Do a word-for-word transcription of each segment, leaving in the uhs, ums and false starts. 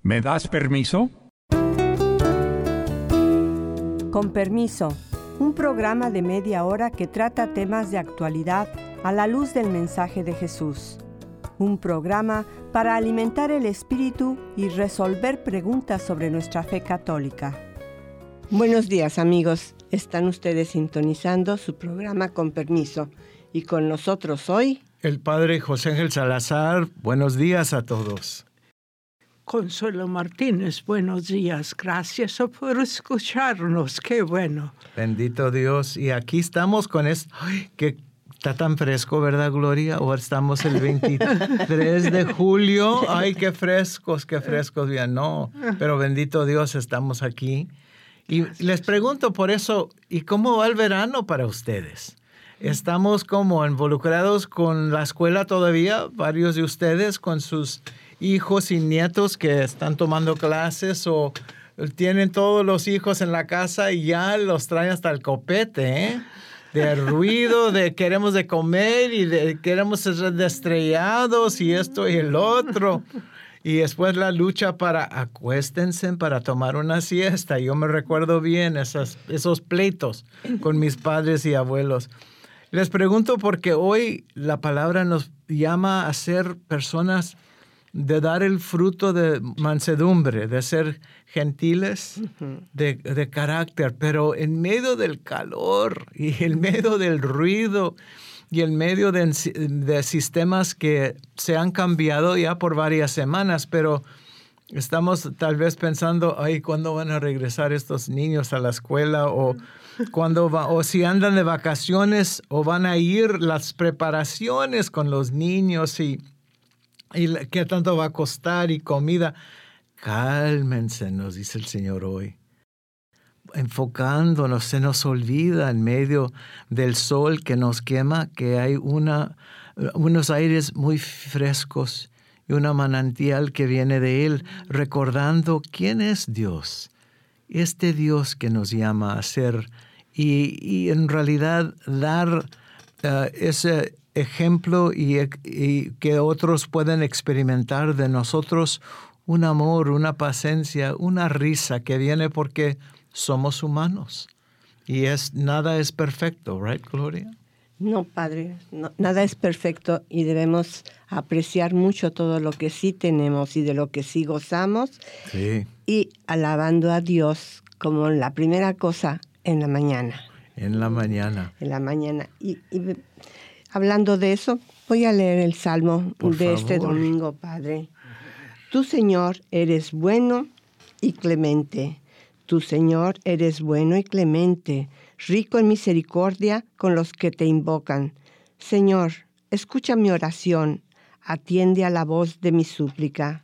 ¿Me das permiso? Con permiso, un programa de media hora que trata temas de actualidad a la luz del mensaje de Jesús. Un programa para alimentar el espíritu y resolver preguntas sobre nuestra fe católica. Buenos días, amigos. Están ustedes sintonizando su programa Con Permiso. Y con nosotros hoy, el Padre José Ángel Salazar. Buenos días a todos. Consuelo Martínez, buenos días. Gracias por escucharnos. Qué bueno. Bendito Dios. Y aquí estamos con esto. ¡Ay, que está tan fresco, ¿verdad, Gloria? Ahora estamos el veintitrés de julio. Ay, qué frescos, qué frescos. Bien, no. Pero bendito Dios, estamos aquí. Y les pregunto por eso, ¿y cómo va el verano para ustedes? ¿Estamos como involucrados con la escuela todavía? Varios de ustedes con sus hijos y nietos que están tomando clases o tienen todos los hijos en la casa y ya los traen hasta el copete, ¿eh? De ruido, de queremos de comer y de queremos ser estrellados y esto y el otro. Y después la lucha para acuéstense para tomar una siesta. Yo me recuerdo bien esas, esos pleitos con mis padres y abuelos. Les pregunto porque hoy la palabra nos llama a ser personas de dar el fruto de mansedumbre, de ser gentiles, uh-huh. de, de carácter, pero en medio del calor y en medio del ruido y en medio de, de sistemas que se han cambiado ya por varias semanas, pero estamos tal vez pensando, ay, ¿cuándo van a regresar estos niños a la escuela? O, ¿cuándo va, o si andan de vacaciones o van a ir las preparaciones con los niños y... ¿Y qué tanto va a costar y comida? Cálmense, nos dice el Señor hoy. Enfocándonos, se nos olvida en medio del sol que nos quema que hay una, unos aires muy frescos y una manantial que viene de Él, recordando quién es Dios. Este Dios que nos llama a ser y, y en realidad dar uh, ese ejemplo y, y que otros pueden experimentar de nosotros un amor, una paciencia, una risa que viene porque somos humanos. Y es nada es perfecto, ¿right, Gloria? No, Padre, no, nada es perfecto y debemos apreciar mucho todo lo que sí tenemos y de lo que sí gozamos. Sí. Y alabando a Dios como la primera cosa en la mañana. En la mañana. En la mañana. Y... y hablando de eso, voy a leer el Salmo Por de favor. este domingo, Padre. Tú, Señor, eres bueno y clemente. Tú, Señor, eres bueno y clemente, rico en misericordia con los que te invocan. Señor, escucha mi oración, atiende a la voz de mi súplica.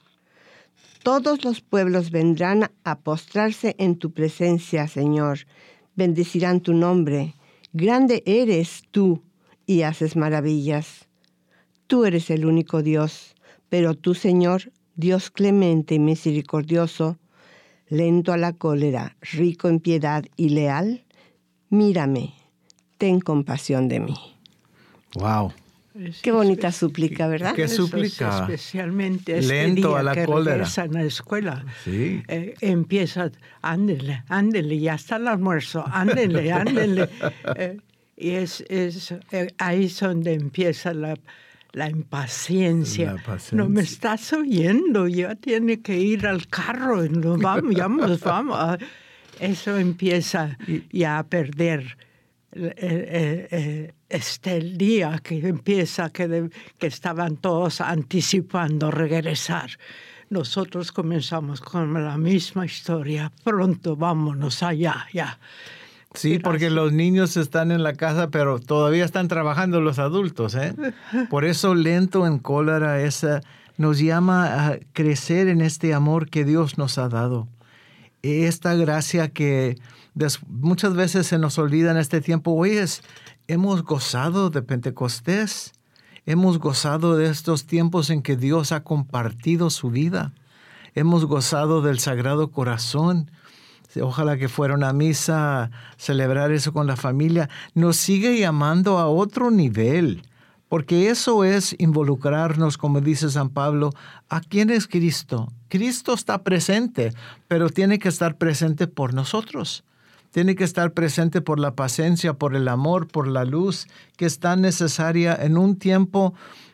Todos los pueblos vendrán a postrarse en tu presencia, Señor. Bendecirán tu nombre. Grande eres tú y haces maravillas. Tú eres el único Dios, pero tú, Señor, Dios clemente y misericordioso, lento a la cólera, rico en piedad y leal, mírame, ten compasión de mí. Wow. Qué bonita súplica, ¿verdad? ¿Qué súplica? Especialmente este lento día a la que cólera. regresan a la escuela. Sí. Eh, empieza, ándele, ándele, ya está el almuerzo, ándele, ándele. Eh, Y es, es eh, ahí es donde empieza la, la, impaciencia. la paciencia. No me estás oyendo, ya tiene que ir al carro. No, vamos, vamos, vamos. Eso empieza ya a perder eh, eh, eh, este el día que empieza, que, de, que estaban todos anticipando regresar. Nosotros comenzamos con la misma historia. Pronto vámonos allá, ya. Sí, Gracias. Porque los niños están en la casa, pero todavía están trabajando los adultos, ¿eh? Por eso lento en cólera esa nos llama a crecer en este amor que Dios nos ha dado. Esta gracia que des, muchas veces se nos olvida en este tiempo. Hoy es, hemos gozado de Pentecostés, hemos gozado de estos tiempos en que Dios ha compartido su vida, hemos gozado del Sagrado Corazón. Ojalá que fuera una misa, celebrar eso con la familia. Nos sigue llamando a otro nivel Porque eso es involucrarnos, como dice San Pablo, ¿a quién es Cristo? Cristo está presente, pero tiene que estar presente por nosotros. Tiene que estar presente por la paciencia, por el amor, por la luz, que es tan necesaria en un tiempo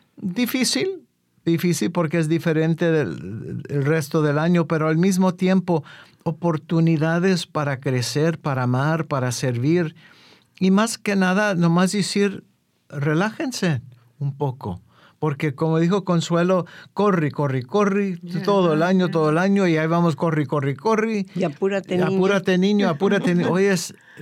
difícil, difícil porque es diferente del, del resto del año, pero al mismo tiempo oportunidades para crecer, para amar, para servir. Y más que nada, nomás decir, relájense un poco. Porque como dijo Consuelo, corre, corre, corre, yeah, todo el año, yeah. todo el año, y ahí vamos, corre, corre, corre. Y apúrate, niño. Apúrate, niño, apúrate, niño. Oye,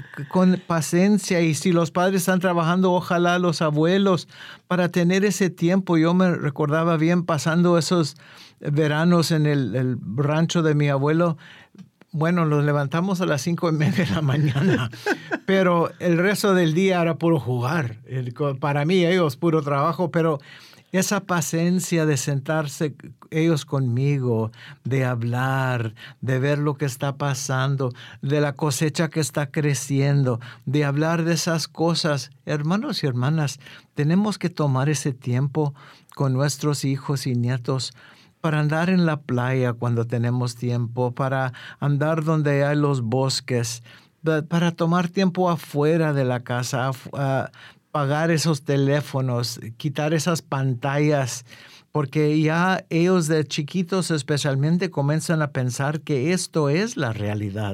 con paciencia, y si los padres están trabajando, ojalá los abuelos, para tener ese tiempo. Yo me recordaba bien pasando esos veranos en el, el rancho de mi abuelo. Bueno, nos levantamos a las cinco y media de la mañana, pero el resto del día era puro jugar. El, para mí, ellos, puro trabajo, pero esa paciencia de sentarse ellos conmigo, de hablar, de ver lo que está pasando, de la cosecha que está creciendo, de hablar de esas cosas. Hermanos y hermanas, tenemos que tomar ese tiempo con nuestros hijos y nietos para andar en la playa cuando tenemos tiempo, para andar donde hay los bosques, para tomar tiempo afuera de la casa, a apagar esos teléfonos, quitar esas pantallas, porque ya ellos de chiquitos especialmente comienzan a pensar que esto es la realidad.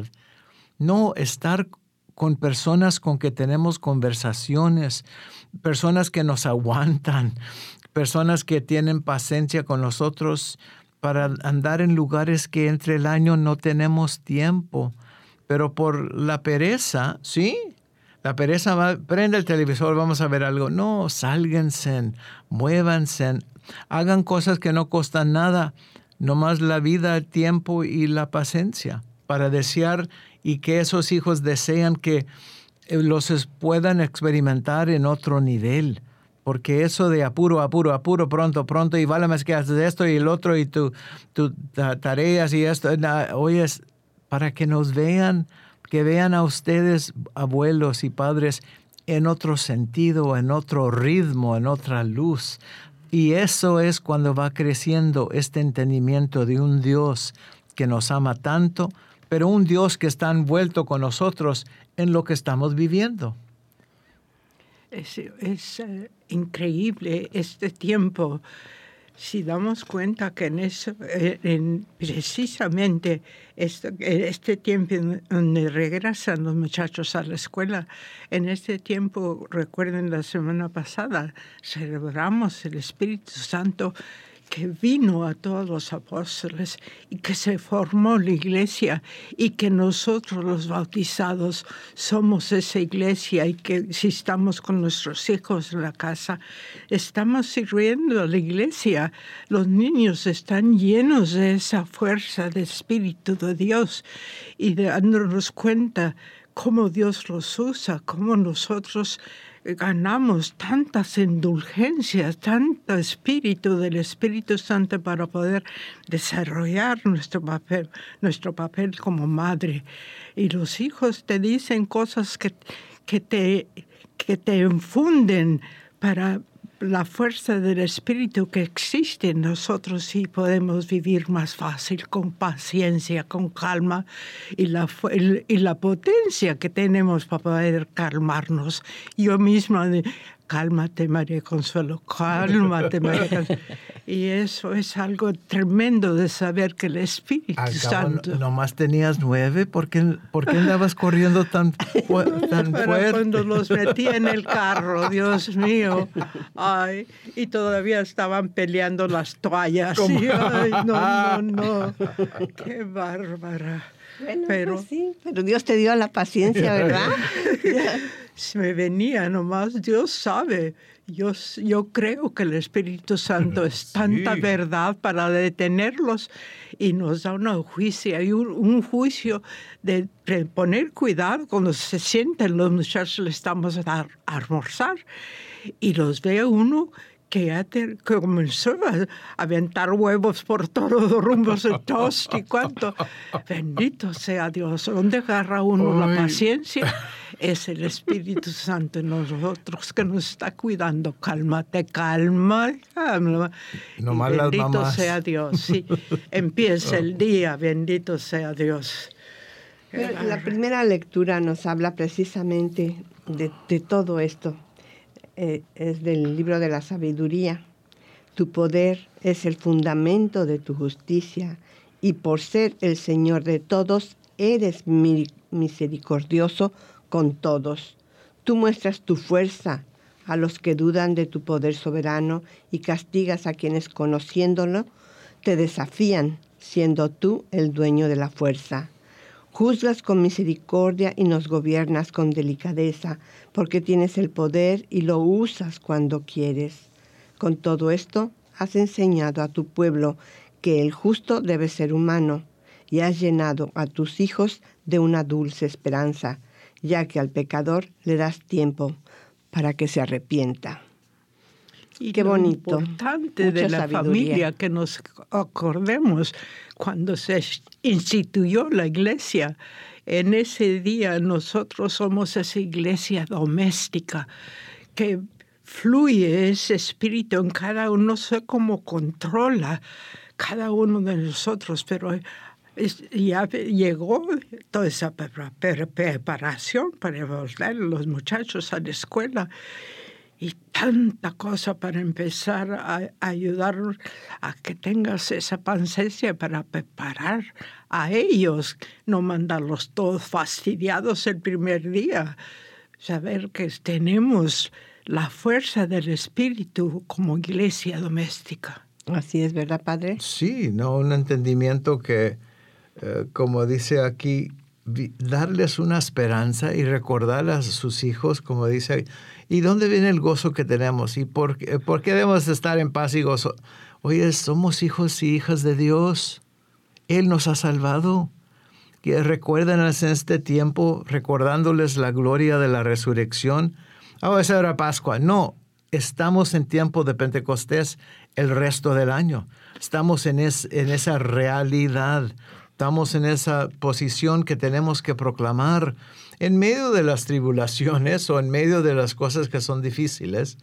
No estar con personas con que tenemos conversaciones, personas que nos aguantan, personas que tienen paciencia con nosotros para andar en lugares que entre el año no tenemos tiempo. Pero por la pereza, ¿sí? La pereza va, prende el televisor, vamos a ver algo. No, sálganse, muévanse, hagan cosas que no costan nada, nomás la vida, el tiempo y la paciencia, para desear y que esos hijos desean que los puedan experimentar en otro nivel. Porque eso de apuro, apuro, apuro, pronto, pronto, y vale más que haces esto y el otro, y tus tu, tareas y esto, oye, es para que nos vean, que vean a ustedes, abuelos y padres, en otro sentido, en otro ritmo, en otra luz. Y eso es cuando va creciendo este entendimiento de un Dios que nos ama tanto, pero un Dios que está envuelto con nosotros en lo que estamos viviendo. Es, es uh, increíble este tiempo. Si damos cuenta que en eso, en precisamente este, este tiempo donde regresan los muchachos a la escuela, en este tiempo, recuerden la semana pasada, celebramos el Espíritu Santo que vino a todos los apóstoles y que se formó la iglesia y que nosotros los bautizados somos esa iglesia y que si estamos con nuestros hijos en la casa, estamos sirviendo a la iglesia. Los niños están llenos de esa fuerza de Espíritu de Dios y dándonos cuenta cómo Dios los usa, cómo nosotros ganamos tantas indulgencias, tanto espíritu del Espíritu Santo para poder desarrollar nuestro papel, nuestro papel como madre. Y los hijos te dicen cosas que, que, te, que te infunden para la fuerza del Espíritu que existe en nosotros y podemos vivir más fácil, con paciencia, con calma y la, y la potencia que tenemos para poder calmarnos. Yo misma, cálmate María Consuelo, cálmate María Consuelo. Y eso es algo tremendo de saber que el Espíritu Al Santo... cabo, nomás tenías nueve, ¿por qué, ¿por qué andabas corriendo tan, fu tan Pero fuerte? cuando los metí en el carro, Dios mío, ay, y todavía estaban peleando las toallas. Y, ay, no, no, no, qué bárbara. Bueno, pero, pues sí, pero Dios te dio la paciencia, ¿verdad? me venía nomás, Dios sabe. Yo, yo creo que el Espíritu Santo es tanta sí. verdad para detenerlos y nos da una juicio, hay un, un juicio de, de poner cuidado cuando se sienten los muchachos, les estamos a dar a almorzar y los ve uno que ya te, que comenzó a aventar huevos por todos los rumbos de toast y cuánto. Bendito sea Dios. ¿Dónde agarra uno Ay. la paciencia? Es el Espíritu Santo en nosotros que nos está cuidando. Cálmate, calma, calma. No Y más las bendito mamás. sea Dios. Sí. Empieza el día, bendito sea Dios. Pero la primera lectura nos habla precisamente de, de todo esto. Eh, es del libro de la sabiduría. Tu poder es el fundamento de tu justicia, y por ser el Señor de todos, eres mi- misericordioso con todos. Tú muestras tu fuerza a los que dudan de tu poder soberano y castigas a quienes, conociéndolo, te desafían, siendo tú el dueño de la fuerza. Juzgas con misericordia y nos gobiernas con delicadeza, porque tienes el poder y lo usas cuando quieres. Con todo esto, has enseñado a tu pueblo que el justo debe ser humano, y has llenado a tus hijos de una dulce esperanza, ya que al pecador le das tiempo para que se arrepienta. Y Qué lo bonito. importante de Mucha la sabiduría. familia, que nos acordemos cuando se instituyó la iglesia. En ese día nosotros somos esa iglesia doméstica que fluye ese espíritu en cada uno. No sé cómo controla cada uno de nosotros, pero es- ya llegó toda esa pre- pre- preparación para volver los muchachos a la escuela. Y tanta cosa para empezar a, a ayudar a que tengas esa paciencia para preparar a ellos, no mandarlos todos fastidiados el primer día. Saber que tenemos la fuerza del Espíritu como iglesia doméstica. Así es, ¿verdad, Padre? Sí, no, un entendimiento que, eh, como dice aquí, vi- darles una esperanza y recordar a sus hijos, como dice, ¿y dónde viene el gozo que tenemos? ¿Y por, qué- por qué debemos estar en paz y gozo? Oye, somos hijos y hijas de Dios. Él nos ha salvado. Que recuerden en este tiempo, recordándoles la gloria de la resurrección. Oh, esa era Pascua. No, estamos en tiempo de Pentecostés el resto del año. Estamos en, es, en esa realidad. Estamos en esa posición que tenemos que proclamar en medio de las tribulaciones o en medio de las cosas que son difíciles.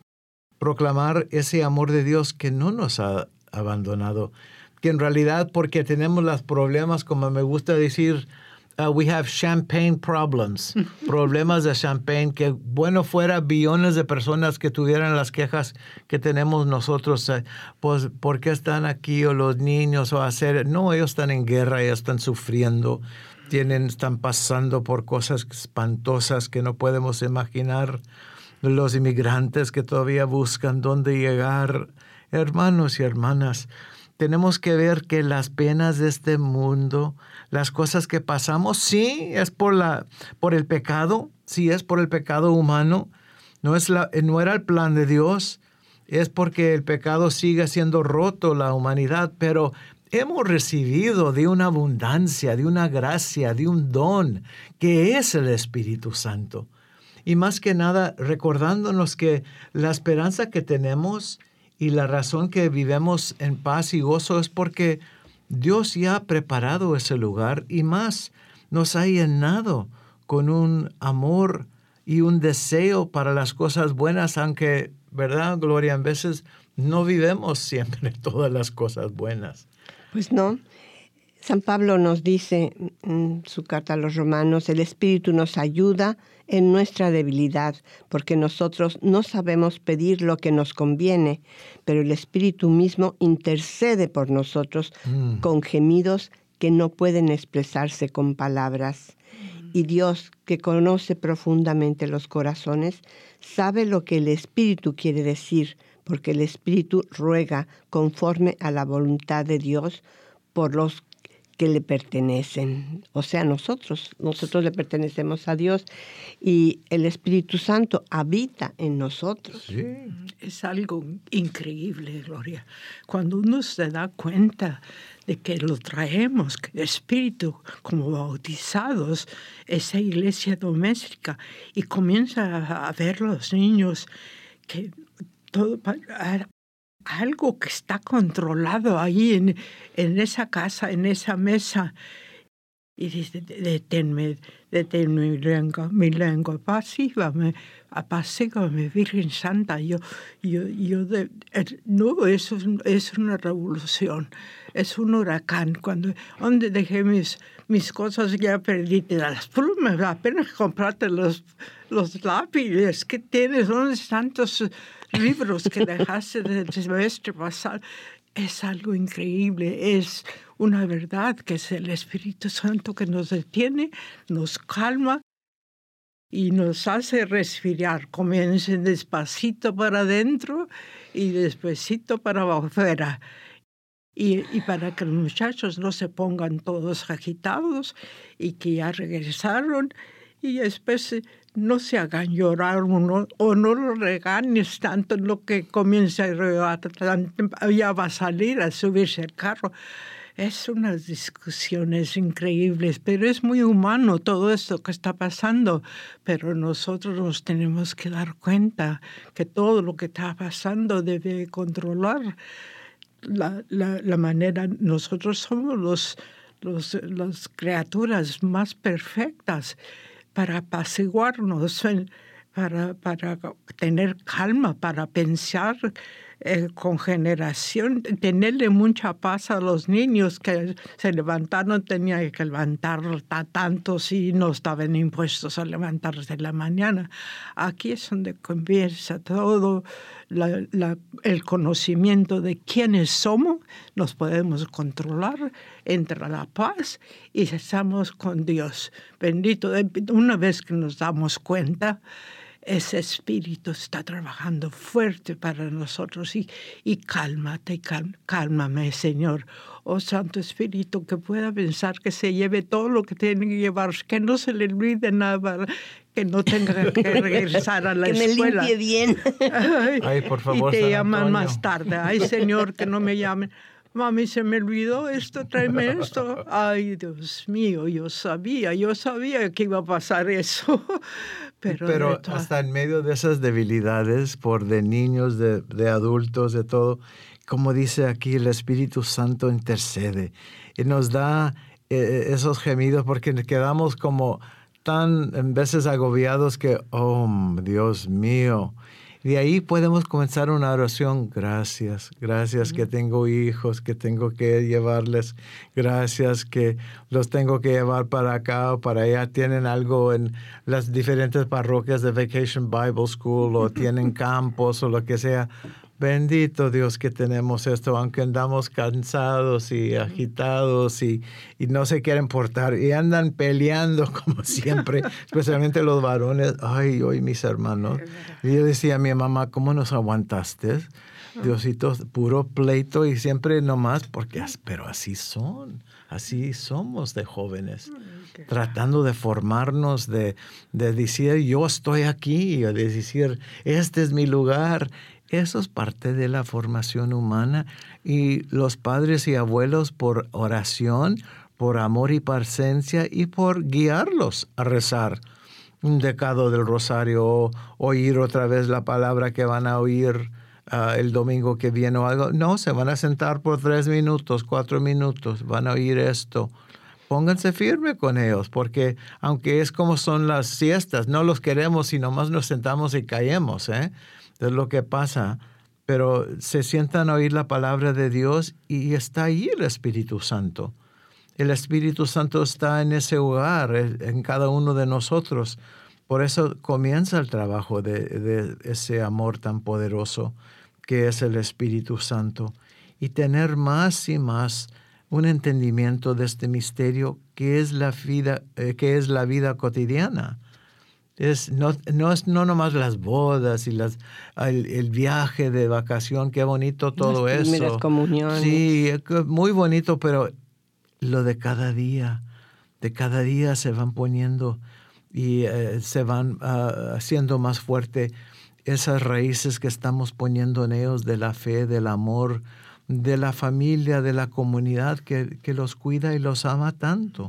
Proclamar ese amor de Dios que no nos ha abandonado. Que en realidad, porque tenemos los problemas, como me gusta decir, uh, we have champagne problems, problemas de champagne, que bueno fuera billones de personas que tuvieran las quejas que tenemos nosotros, eh, pues, ¿por qué están aquí? O los niños, o hacer, no, ellos están en guerra, ellos están sufriendo, tienen, están pasando por cosas espantosas que no podemos imaginar, los inmigrantes que todavía buscan dónde llegar, hermanos y hermanas. Tenemos que ver que las penas de este mundo, las cosas que pasamos, sí, es por, la, por el pecado, sí es por el pecado humano, no, es la, no era el plan de Dios, es porque el pecado sigue siendo roto la humanidad, pero hemos recibido de una abundancia, de una gracia, de un don, que es el Espíritu Santo. Y más que nada, recordándonos que la esperanza que tenemos y la razón que vivimos en paz y gozo es porque Dios ya ha preparado ese lugar y más nos ha llenado con un amor y un deseo para las cosas buenas, aunque, ¿verdad, Gloria? A veces no vivimos siempre todas las cosas buenas. Pues no. San Pablo nos dice en su carta a los romanos, el Espíritu nos ayuda en nuestra debilidad, porque nosotros no sabemos pedir lo que nos conviene, pero el Espíritu mismo intercede por nosotros mm. con gemidos que no pueden expresarse con palabras. Mm. Y Dios, que conoce profundamente los corazones, sabe lo que el Espíritu quiere decir, porque el Espíritu ruega conforme a la voluntad de Dios por los que le pertenecen, o sea, nosotros, nosotros le pertenecemos a Dios y el Espíritu Santo habita en nosotros. Sí. Es algo increíble, Gloria. Cuando uno se da cuenta de que lo traemos, que el Espíritu, como bautizados, esa iglesia doméstica, y comienza a ver los niños que todo, algo que está controlado ahí en, en esa casa, en esa mesa. Y dice, deténme, deténme mi lengua, mi lengua, apacígame, apacígame, Virgen Santa. Yo, yo, yo de, no, eso es, es una revolución, es un huracán. Cuando, ¿dónde dejé mis, mis cosas? Ya perdí las plumas, apenas compraste los, los lápices que tienes, ¿dónde están tantos libros que dejaste del semestre pasado? Es algo increíble, es una verdad que es el Espíritu Santo que nos detiene, nos calma y nos hace respirar. Comiencen despacito para adentro y despacito para afuera. Y, y para que los muchachos no se pongan todos agitados y que ya regresaron y después no se hagan llorar uno, o no lo regañes tanto en lo que comienza a llorar, ya va a salir a subirse al carro. Es unas discusiones increíbles, pero es muy humano todo esto que está pasando. Pero nosotros nos tenemos que dar cuenta que todo lo que está pasando debe controlar la, la, la manera. Nosotros somos los, los, las criaturas más perfectas para apaciguarnos, para, para tener calma, para pensar eh, con generación, tenerle mucha paz a los niños que se levantaron, tenían que levantar tantos y no estaban impuestos a levantarse en la mañana. Aquí es donde comienza todo la, la, el conocimiento de quiénes somos, nos podemos controlar, entra la paz y estamos con Dios. Bendito, una vez que nos damos cuenta, ese espíritu está trabajando fuerte para nosotros y, y cálmate, cal, cálmame, Señor. Oh Santo Espíritu, que pueda pensar que se lleve todo lo que tiene que llevar, que no se le olvide nada, que no tenga que regresar a la que escuela. Que me limpie bien. Ay, Ay, por favor, y te San llaman Antonio. más tarde. Ay, Señor, que no me llamen. Mami, se me olvidó esto, tráeme esto. Ay, Dios mío, yo sabía, yo sabía que iba a pasar eso. Pero, Pero todas... hasta en medio de esas debilidades, por de niños, de, de adultos, de todo, como dice aquí, el Espíritu Santo intercede y nos da eh, esos gemidos porque quedamos como tan en veces agobiados que, oh, Dios mío. Y de ahí podemos comenzar una oración. Gracias, gracias que tengo hijos, que tengo que llevarles. Gracias que los tengo que llevar para acá o para allá. Tienen algo en las diferentes parroquias de Vacation Bible School o tienen campos o lo que sea. Bendito Dios que tenemos esto, aunque andamos cansados y agitados y, y no se quieren portar y andan peleando como siempre, especialmente los varones. Ay, hoy mis hermanos. Y yo decía a mi mamá, ¿cómo nos aguantaste? Diosito, puro pleito y siempre nomás, porque, pero así son, así somos de jóvenes, tratando de formarnos, de, de decir, yo estoy aquí, de decir, este es mi lugar. Eso es parte de la formación humana y los padres y abuelos por oración, por amor y paciencia y por guiarlos a rezar un decado del rosario o oír otra vez la palabra que van a oír uh, el domingo que viene o algo. No, se van a sentar por tres minutos, cuatro minutos, van a oír esto. Pónganse firme con ellos, porque aunque es como son las siestas, no los queremos y nomás nos sentamos y caemos, ¿eh? Es lo que pasa, pero se sientan a oír la palabra de Dios y está ahí el Espíritu Santo. El Espíritu Santo está en ese hogar, en cada uno de nosotros. Por eso comienza el trabajo de, de ese amor tan poderoso que es el Espíritu Santo. Y tener más y más un entendimiento de este misterio que es la vida, eh, que es la vida cotidiana. Es, no, no es no nomás las bodas y las, el, el viaje de vacación, qué bonito todo las primeras eso. comuniones. Sí, muy bonito, pero lo de cada día, de cada día se van poniendo y eh, se van uh, haciendo más fuerte esas raíces que estamos poniendo en ellos de la fe, del amor, de la familia, de la comunidad que, que los cuida y los ama tanto.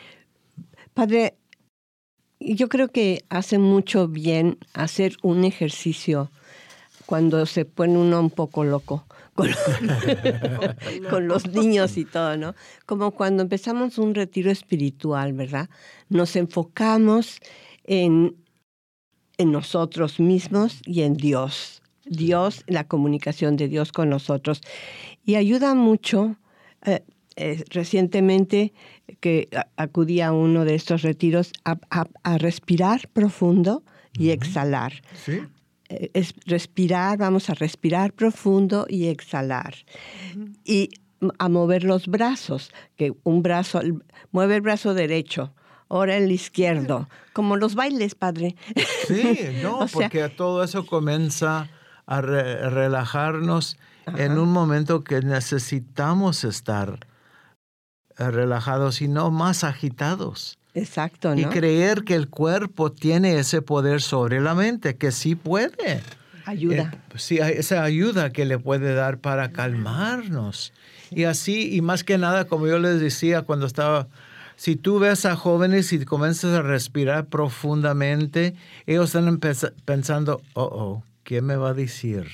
Padre, yo creo que hace mucho bien hacer un ejercicio cuando se pone uno un poco loco con, con los niños y todo, ¿no? Como cuando empezamos un retiro espiritual, ¿verdad? Nos enfocamos en, en nosotros mismos y en Dios. Dios, la comunicación de Dios con nosotros. Y ayuda mucho. Eh, eh, recientemente que acudí a uno de estos retiros a, a, a respirar profundo y uh-huh. exhalar. Sí. Es respirar, vamos a respirar profundo y exhalar. Uh-huh. Y a mover los brazos, que un brazo, mueve el brazo derecho, ahora el izquierdo, como los bailes, padre. Sí, no, o sea, porque todo eso comienza a re- relajarnos uh-huh. en un momento que necesitamos estar relajados y no más agitados. Exacto, ¿no? Y creer que el cuerpo tiene ese poder sobre la mente, que sí puede. Ayuda. Eh, sí, esa ayuda que le puede dar para calmarnos. Sí. Y así, y más que nada, como yo les decía cuando estaba, si tú ves a jóvenes y comienzas a respirar profundamente, ellos están empez- pensando, oh, oh, ¿qué me va a decir?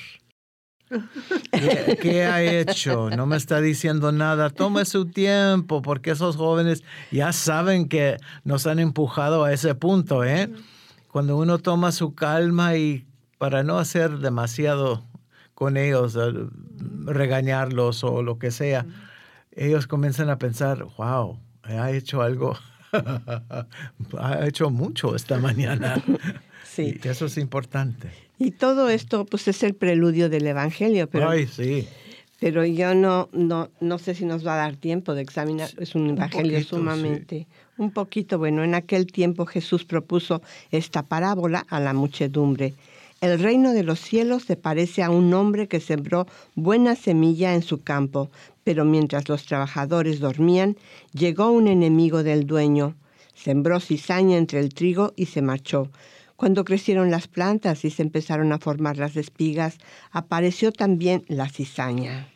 ¿Qué, ¿Qué ha hecho? No me está diciendo nada. Tome su tiempo, porque esos jóvenes ya saben que nos han empujado a ese punto, ¿eh? Cuando uno toma su calma y para no hacer demasiado con ellos, regañarlos o lo que sea, ellos comienzan a pensar, wow, ha hecho algo, ha hecho mucho esta mañana. Sí. Y eso es importante. Y todo esto, pues, es el preludio del Evangelio. Pero, Ay, sí. Pero yo no, no, no sé si nos va a dar tiempo de examinar. Es un Evangelio un poquito, sumamente... Sí. Un poquito, bueno, en aquel tiempo Jesús propuso esta parábola a la muchedumbre. El reino de los cielos se parece a un hombre que sembró buena semilla en su campo, pero mientras los trabajadores dormían, llegó un enemigo del dueño. Sembró cizaña entre el trigo y se marchó. Cuando crecieron las plantas y se empezaron a formar las espigas, apareció también la cizaña.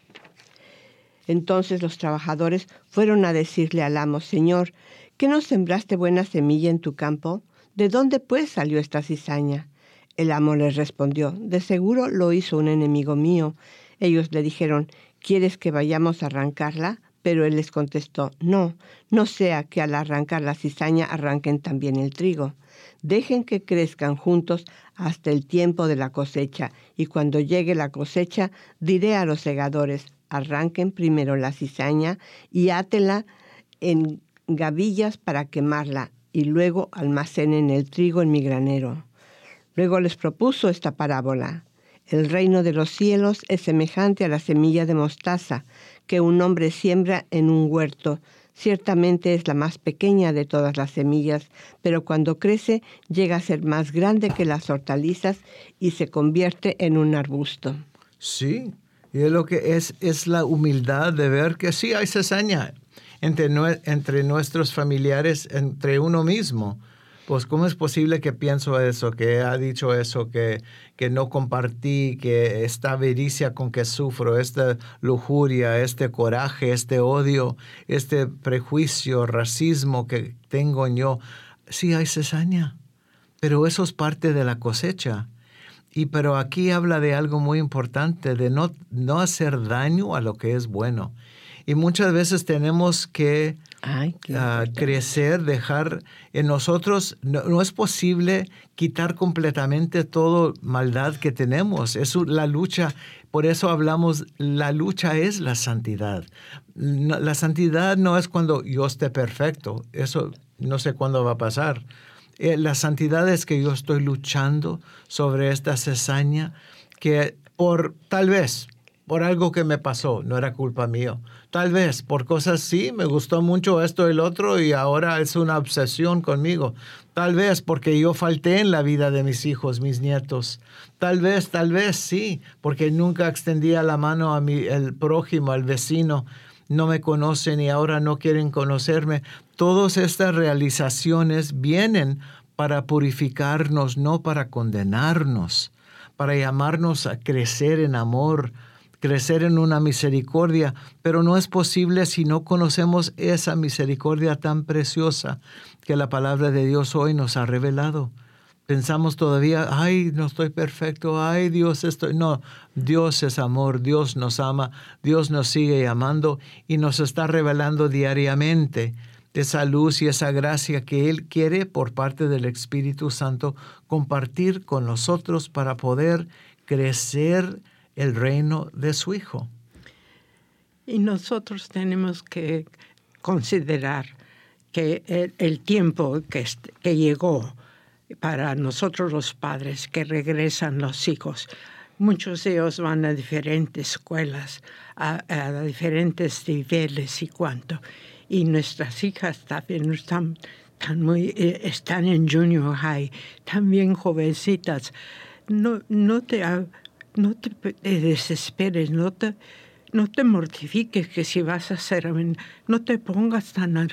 Entonces los trabajadores fueron a decirle al amo, Señor, ¿qué no sembraste buena semilla en tu campo? ¿De dónde pues salió esta cizaña? El amo les respondió, de seguro lo hizo un enemigo mío. Ellos le dijeron, ¿quieres que vayamos a arrancarla? Pero él les contestó, no, no sea que al arrancar la cizaña arranquen también el trigo. Dejen que crezcan juntos hasta el tiempo de la cosecha, y cuando llegue la cosecha, diré a los segadores, arranquen primero la cizaña y átenla en gavillas para quemarla, y luego almacenen el trigo en mi granero. Luego les propuso esta parábola. El reino de los cielos es semejante a la semilla de mostaza que un hombre siembra en un huerto. Ciertamente es la más pequeña de todas las semillas, pero cuando crece llega a ser más grande que las hortalizas y se convierte en un arbusto. Sí, y es lo que es, es la humildad de ver que sí hay cizaña entre, entre nuestros familiares, entre uno mismo. Pues, ¿cómo es posible que pienso eso, que ha dicho eso, que, que no compartí, que esta avaricia con que sufro, esta lujuria, este coraje, este odio, este prejuicio, racismo que tengo yo? Sí hay cizaña, pero eso es parte de la cosecha. Y pero aquí habla de algo muy importante, de no, no hacer daño a lo que es bueno. Y muchas veces tenemos que Ay, uh, crecer, dejar en nosotros, no, no es posible quitar completamente toda maldad que tenemos. Es la lucha, por eso hablamos, la lucha es la santidad. No, la santidad no es cuando yo esté perfecto, eso no sé cuándo va a pasar. Eh, la santidad es que yo estoy luchando sobre esta cizaña que por tal vez, por algo que me pasó, no era culpa mía. Tal vez por cosas sí, me gustó mucho esto y el otro y ahora es una obsesión conmigo. Tal vez porque yo falté en la vida de mis hijos, mis nietos. Tal vez, tal vez sí, porque nunca extendía la mano a mi, el prójimo, al vecino. No me conocen y ahora no quieren conocerme. Todas estas realizaciones vienen para purificarnos, no para condenarnos, para llamarnos a crecer en amor, crecer en una misericordia, pero no es posible si no conocemos esa misericordia tan preciosa que la palabra de Dios hoy nos ha revelado. pensamos todavía, ay, no estoy perfecto, ay, Dios, estoy... No, Dios es amor, Dios nos ama, Dios nos sigue amando y nos está revelando diariamente esa luz y esa gracia que Él quiere por parte del Espíritu Santo compartir con nosotros para poder crecer el reino de su Hijo. Y nosotros tenemos que considerar que el, el tiempo que, que llegó para nosotros los padres, que regresan los hijos, muchos de ellos van a diferentes escuelas, a, a diferentes niveles y cuánto. Y nuestras hijas también están, están, muy, están en junior high, también jovencitas. No, no, te, no te desesperes, no te, no te mortifiques que si vas a hacer, no te pongas tan...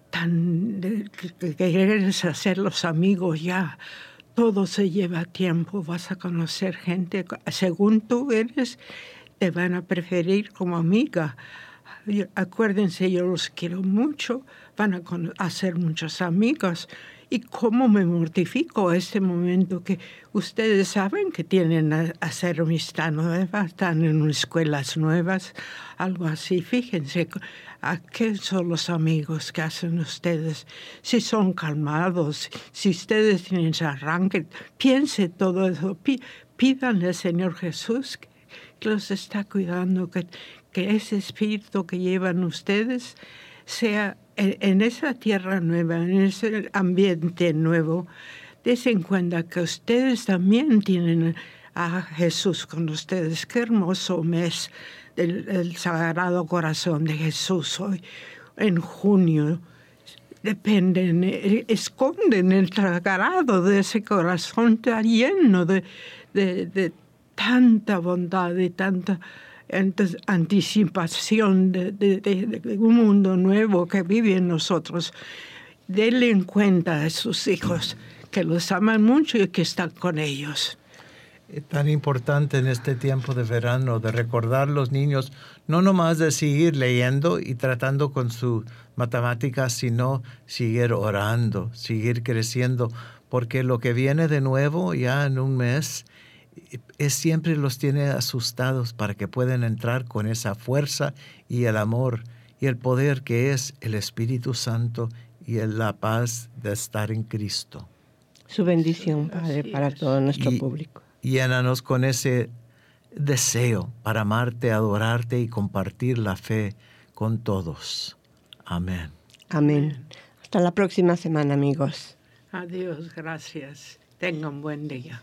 tan que quieres hacer los amigos ya. Todo se lleva tiempo, vas a conocer gente, según tú eres, te van a preferir como amiga. Acuérdense, yo los quiero mucho, van a hacer muchos amigos. Y cómo me mortifico a este momento que ustedes saben que tienen a hacer amistad nueva, están en escuelas nuevas, algo así. Fíjense a qué son los amigos que hacen ustedes. Si son calmados, si ustedes tienen ese arranque, piense todo eso. Pídanle al Señor Jesús que, que los está cuidando, que, que ese espíritu que llevan ustedes sea en esa tierra nueva, en ese ambiente nuevo. Desen cuenta que ustedes también tienen a Jesús con ustedes. Qué hermoso mes del, del Sagrado Corazón de Jesús hoy, en junio. Dependen, esconden el sagrado de ese corazón, está lleno de, de, de tanta bondad y tanta entonces, anticipación de, de, de, de un mundo nuevo que vive en nosotros. Denle en cuenta a sus hijos que los aman mucho y que están con ellos. Es tan importante en este tiempo de verano de recordar a los niños, no nomás de seguir leyendo y tratando con sus matemáticas, sino seguir orando, seguir creciendo, porque lo que viene de nuevo ya en un mes es siempre los tiene asustados para que puedan entrar con esa fuerza y el amor y el poder que es el Espíritu Santo y la paz de estar en Cristo. Su bendición, Padre, para todo nuestro y, público. Llénanos con ese deseo para amarte, adorarte y compartir la fe con todos. Amén. Amén. Hasta la próxima semana, amigos. Adiós, gracias. Tengan buen día.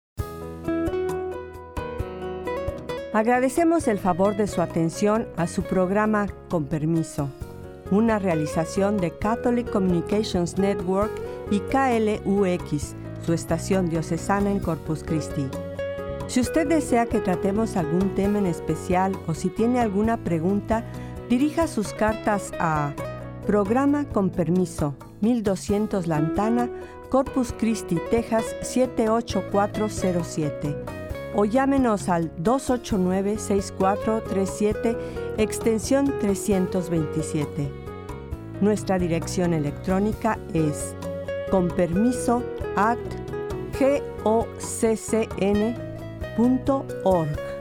Agradecemos el favor de su atención a su programa Con Permiso, una realización de Catholic Communications Network y K L U X, su estación diocesana en Corpus Christi. Si usted desea que tratemos algún tema en especial o si tiene alguna pregunta, dirija sus cartas a Programa Con Permiso, mil doscientos Lantana, Corpus Christi, Texas siete ocho cuatro cero siete. O llámenos al dos ocho nueve, seis cuatro tres siete, extensión trescientos veintisiete. Nuestra dirección electrónica es conpermiso arroba goccn punto org.